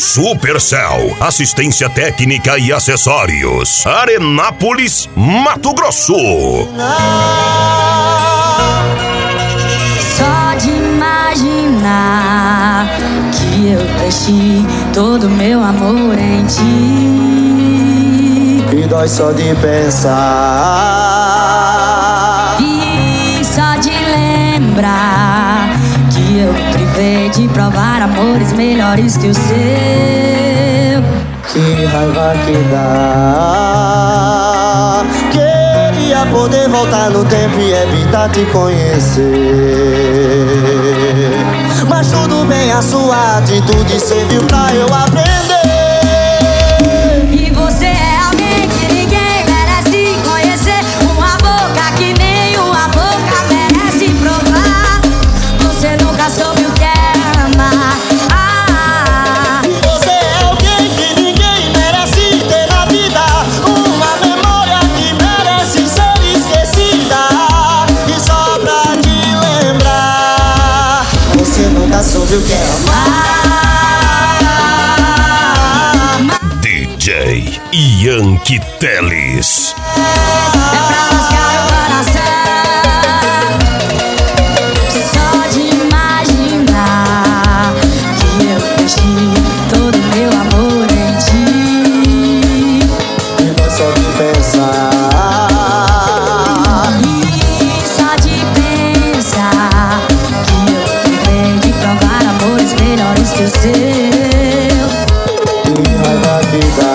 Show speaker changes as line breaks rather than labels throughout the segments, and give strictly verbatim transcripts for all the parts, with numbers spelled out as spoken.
Supercell, assistência técnica e acessórios. Arenápolis, Mato Grosso.
Só de imaginar que eu deixei todo meu amor em ti.
E dói só de pensar.
E só de lembrar que eu privei de provar amores melhores que o seu.
Que raiva que dá. Queria poder voltar no tempo e evitar te conhecer. Mas tudo bem, a sua atitude serviu pra eu aprender.
E você é alguém que ninguém merece conhecer. Uma boca que nem uma boca merece provar. Você nunca soube o que é amar. Ah,
E você é alguém que ninguém merece ter na vida. Uma memória que merece ser esquecida. E só pra te lembrar, você nunca soube o que é amar.
D J Yankee Teles.
é pra lascar o coração. Só de imaginar que eu deixei todo meu amor em ti.
E nós só de pensar.
E só de pensar que eu privei de provar amores melhores que o seu.
Que raiva que dá.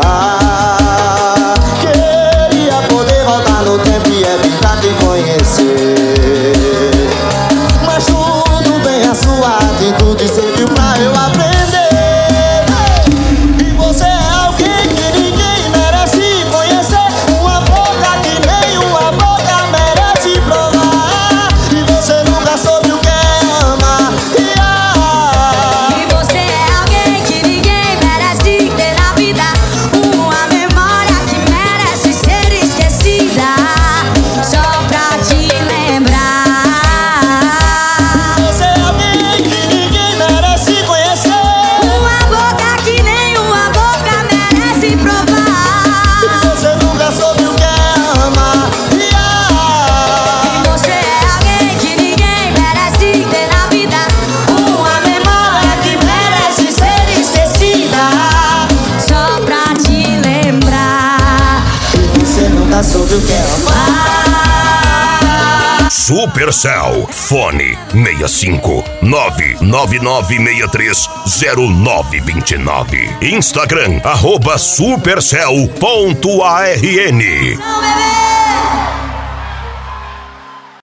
Queria poder voltar no tempo e evitar te conhecer. Mas tudo bem, a sua atitude serviu pra eu aprender. E você é alguém que ninguém merece conhecer. Uma boca que nem uma boca merece provar. E você nunca soube o que é amar.
E você é alguém que ninguém merece ter na vida. Uma memória que merece ser esquecida. Só pra te lembrar.
Você é alguém que ninguém merece conhecer.
Uma boca que nem uma boca merece provar.
Você nunca soube o que é amar.
E você é alguém que ninguém merece ter na vida. Uma memória que merece ser esquecida. Só pra te lembrar.
Você nunca soube o que é amar.
Supercell, fone seis cinco nove nove nove seis três zero nove dois nove. Instagram, arroba supercell ponto arn.
Não, bebê!